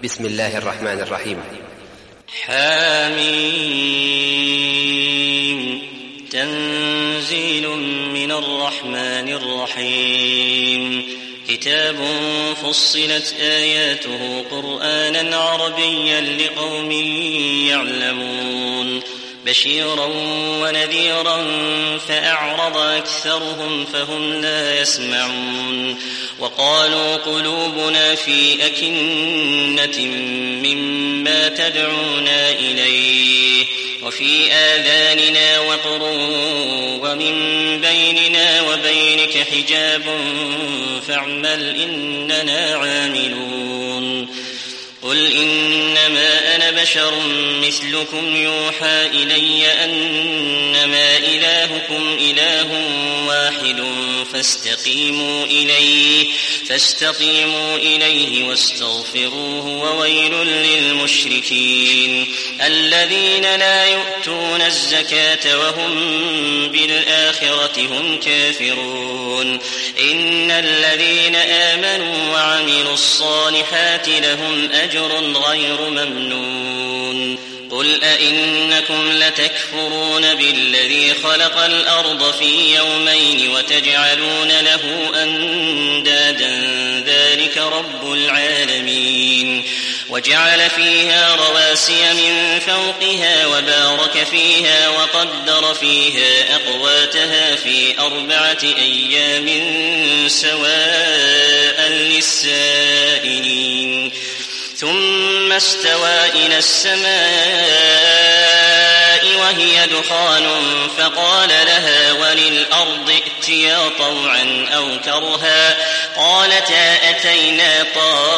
بسم الله الرحمن الرحيم. حاميم. تنزيل من الرحمن الرحيم. كتاب فصلت آياته قرآنا عربيا لقوم يعلمون بشيرا ونذيرا فأعرض أكثرهم فهم لا يسمعون وقالوا قلوبنا في أكنة مما تدعونا إليه وفي آذاننا وقر ومن بيننا وبينك حجاب فاعمل إننا عاملون. قل إنما أنا بشر مثلكم يوحى إلي أنما إلهكم إله واحد فاستقيموا إليه واستغفروه وويل للمشركين الذين لا يؤتون الزكاة وهم بالآخرة هم كافرون. إن الذين آمنوا وعملوا الصالحات لهم أجر غير ممنون. قل أئنكم لتكفرون بالذي خلق الأرض في يومين وتجعلون له أندادا ذلك رب العالمين. وجعل فيها رواسي من فوقها وبارك فيها وقدر فيها أقواتها في 4 أيام سواء للسائلين. ثم استوى إلى السماء وهي دخان فقال لها وللأرض ائتيا طوعا أو كرها قالتا أتينا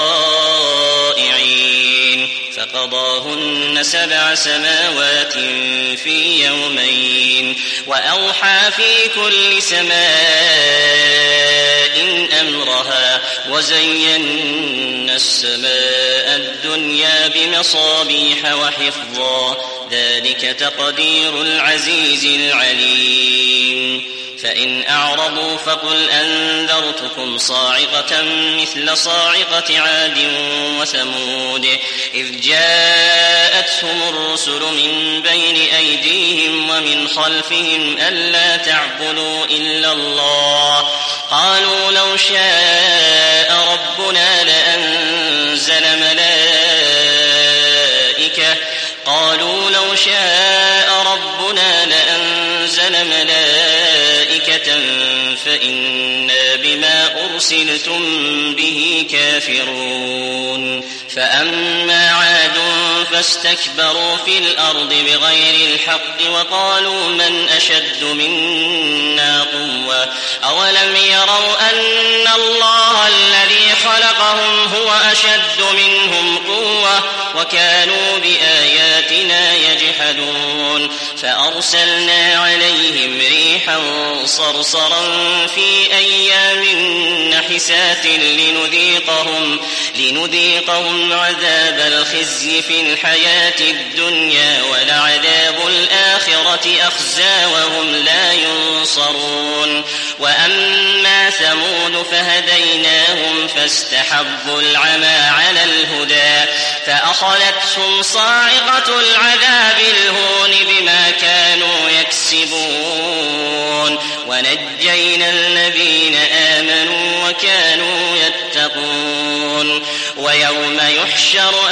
طائعين. فقضاهن 7 سماوات في يومين وأوحى في كل سماء أمرها وزينا السماء الدنيا بمصابيح وحفظا ذلك تقدير العزيز العليم. فإن أعرضوا فقل أنذرتكم صاعقة مثل صاعقة عاد وثمود إذ جاءتهم الرسل من بين أيديهم ومن خلفهم ألا تعبدوا إلا الله قالوا لو شاء ربنا لأنزل ملائكة فإنا بما أرسلتم به كافرون. فأما عاد فاستكبروا في الأرض بغير الحق وقالوا من أشد منا قوة أولم يروا أن الله الذي خلقهم هو أشد منهم قوة وكانوا بآياتنا يجحدون. فأرسلنا عليهم ريحا صرصرا في أيام نحسات لنذيقهم عذاب الخزي في الحياة الدنيا ولعذاب الآخرة أخزى وهم لا ينصرون. وأما ثمود فهديناهم فاستحبوا العمى على الهدى فأخذتهم صاعقة العذاب الهون بما كانوا يكسبون ونجينا الذين آمنوا وكانوا يتقون. ويوم يحشر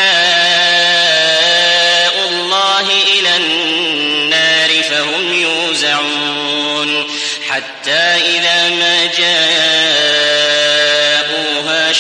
أعداء الله إلى النار فهم يوزعون حتى إذا ما جاءوها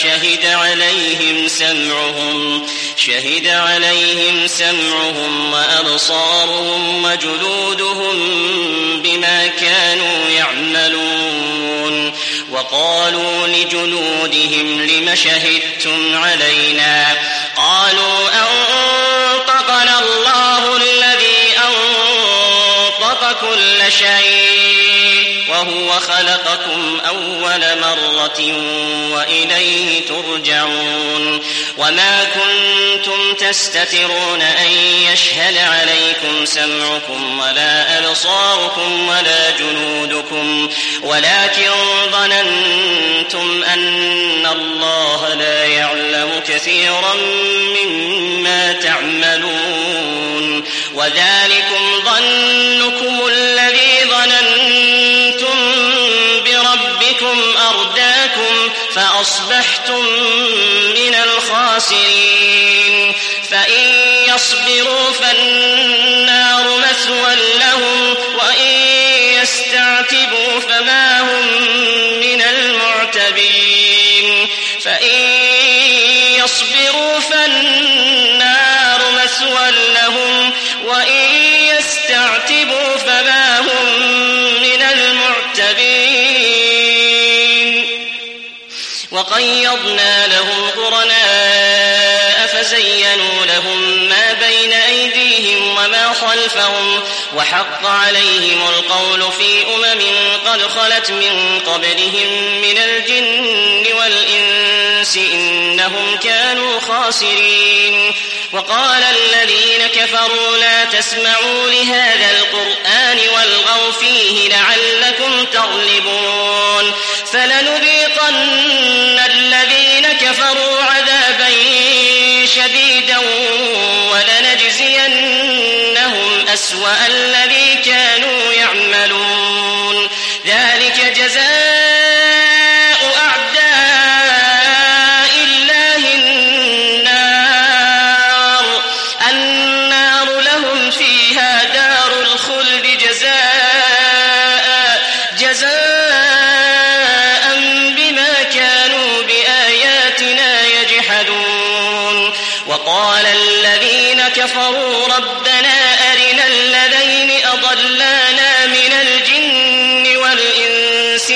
شهد عليهم سمعهم وأبصارهم وجلودهم بما كانوا يعملون. وقالوا لجلودهم لم شهدتم علينا قالوا أنطقنا الله الذي أنطق كل شيء وهو وخلقكم أول مرة وإليه ترجعون وما كنتم تستترون أن يشهد عليكم سمعكم ولا أبصاركم ولا جنودكم ولكن ظننتم أن الله لا يعلم كثيرا مما تعملون وذلكم ظنكم الذي ظننتم بربكم أرداكم فأصبحتم من الخاسرين فإن يصبروا فالنار مثوى لهم وإن يستعتبوا فما هم من المعتبين فإن يصبروا فالنار مثوى لهم وإن يستعتبوا فما هم من المعتبين وقيضنا لهم قرناء فزينوا لهم ما بين أيديهم وما خلفهم وحق عليهم القول في قد خلت من قبلهم من الجن والإنس إنهم كانوا خاسرين وقال الذين كفروا لا تسمعوا لهذا القرآن والغوا فيه لعلكم تغلبون فلنذيقن الذين كفروا عذابا شديدا ولنجزينهم أسوأ الذي كانوا يعملون ذلك جزاء أعداء الله النار لهم فيها دار الخلد جزاء بما كانوا بآياتنا يجحدون وقال الذين كفروا ربنا أرنا الذين أضلانا من الجن والإنس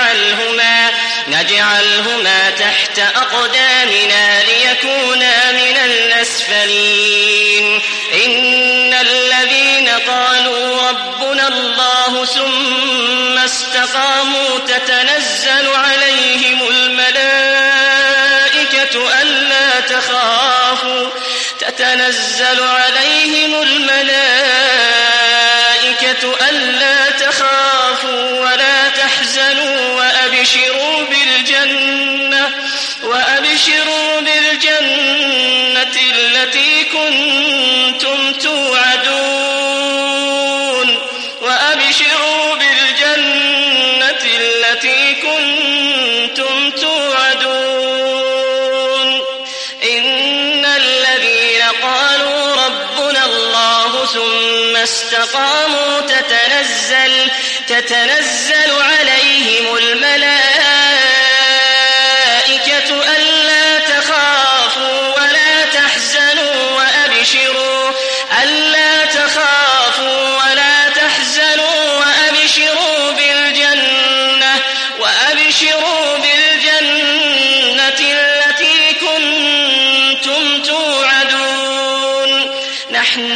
نجعلهما تحت أقدامنا ليكونا من الأسفلين إن الذين قالوا ربنا الله ثم استقاموا تتنزل عليهم الملائكة ألا تخافوا ولا تحزنوا وأبشروا بالجنة التي كنتم توعدون إن الذين قالوا ربنا الله ثم استقاموا تتنزل عليهم الملائكة ألا تخافوا ولا تحزنوا وأبشروا بالجنة التي كنتم توعدون نحن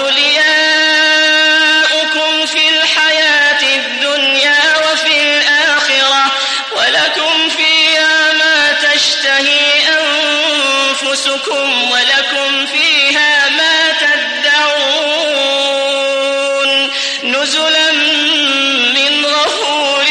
أولياؤكم في الحياة الدنيا وفي الآخرة ولكم فيها ما تشتهي أنفسكم ولكم فيها ما تدعون نزلا من غفور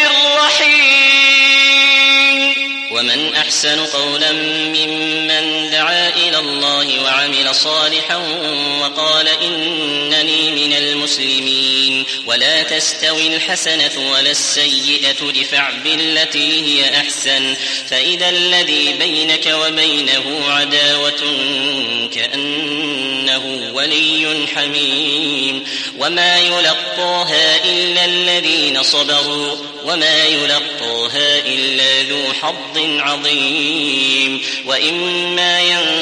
رحيم ومن أحسن قولا ممن دعا إلى الله وعمل صالحا وقال إنني من المسلمين ولا تستوي الحسنة ولا السيئة ادفع بالتي هي أحسن فإذا الذي بينك وبينه عداوة كأنه ولي حميم وما يلقاها إلا الذين صبروا وما يلقاها إلا ذو حظ عظيم وإما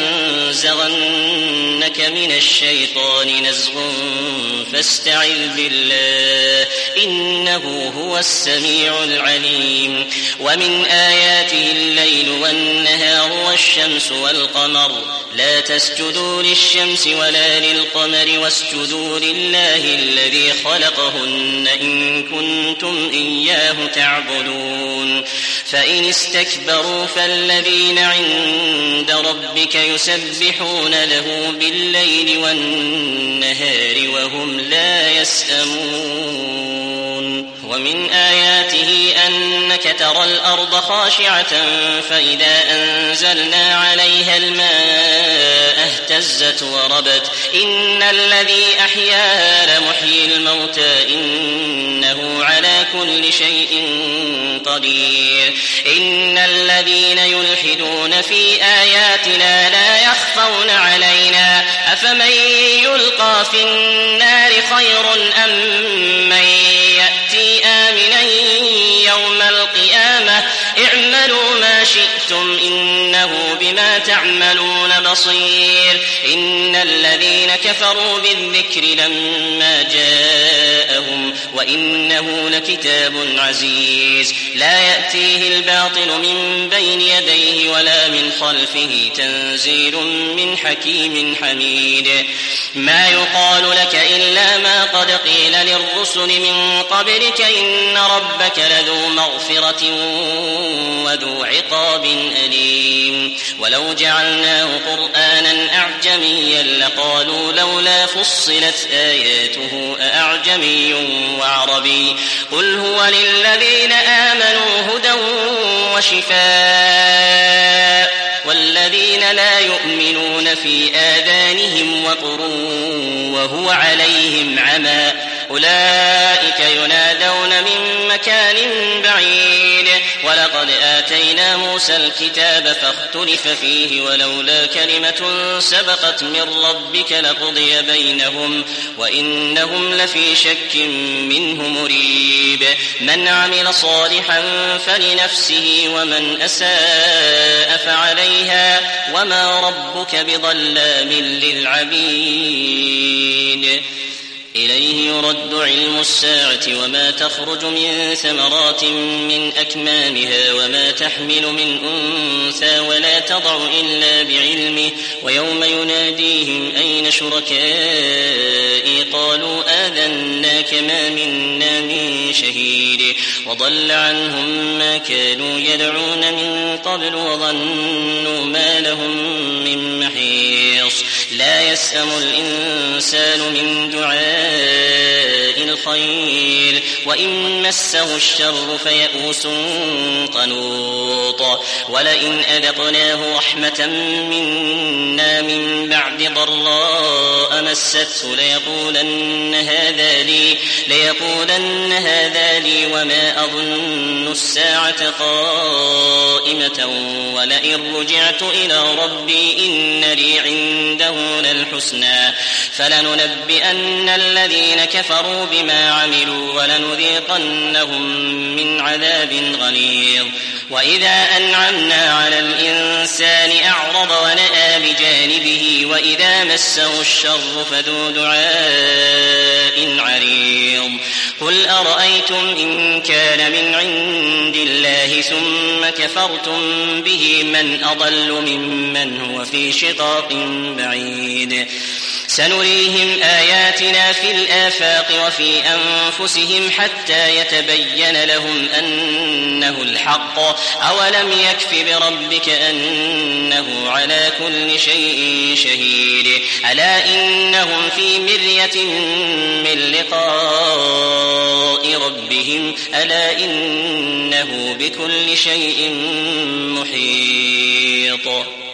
ينزغنك من الشيطان نزغ فاستعذ بالله إنه هو السميع العليم ومن آياته الليل والنهار والشمس والقمر لا تسجدوا للشمس ولا للقمر واسجدوا لله الذي خلقهن إن كنتم إياه تعبدون فإن استكبروا فالذين عند ربك يسبحون له بالليل والنهار وهم لا يسأمون ومن آياته أنك ترى الأرض خاشعة فإذا أنزلنا عليها الماء اهتزت وربت إن الذي أحياها لمحيي الموتى إنه على كل شيء قدير إن الذين يلحدون في آياتنا لا يخفون علينا أفمن يلقى في النار خير أم من يأتي آمنا يوم القيامة اعملوا ما شئتم إنه بما تعملون بصير إن الذين كفروا بالذكر لما جاءهم وإنه لكتاب عزيز لا يأتيه الباطل من بين يديه ولا من خلفه تنزيل من حكيم حميد ما يقال لك إلا ما قد قيل للرسل من قبلك إن ربك لذو مغفرة وذو عقاب أليم ولو جعلناه قرآنا أعجميا لقالوا لولا فصلت آياته أأعجمي وعربي قل هو للذين آمنوا هدى وشفاء والذين لا يؤمنون في آذانهم وقر وهو عليهم عمى أولئك ينادون من مكان بعيد ولقد آتينا موسى الكتاب فاختلف فيه ولولا كلمة سبقت من ربك لقضي بينهم وإنهم لفي شك منه مريب من عمل صالحا فلنفسه ومن أساء فعليها وما ربك بظلام للعبيد إليه يرد علم الساعة وما تخرج من ثمرات من أكمامها وما تحمل من أنثى ولا تضع إلا بعلمه ويوم يناديهم أين شركائي قالوا آذناك ما منا من شهيد وضل عنهم ما كانوا يدعون من قبل وظنوا ما لهم من محيص لا يسأم الإنسان من دعاء الخير وإن مسه الشر فيئوس قنوط ولئن أذقناه رحمة منا من بعد ضراء مسته ليقولن هذا لي وما أظن الساعة قائمة ولئن رجعت إلى ربي إن لي عنده للحسنى فلننبئن الذين كفروا بما عملوا ولنذيقنهم من عذاب غليظ وإذا أنعمنا على الإنسان أعرض ونأى بجانبه وإذا مسه الشر فذو دعاء عريض قل أرأيتم إن كان من عند الله ثم كفرتم به من أضل ممن هو في شقاق بعيد سنريهم آياتنا في الآفاق وفي أنفسهم حتى يتبين لهم أنه الحق أولم يكف بربك أنه على كل شيء شهيد ألا إنهم في مرية من لقاء ربهم ألا إنه بكل شيء محيط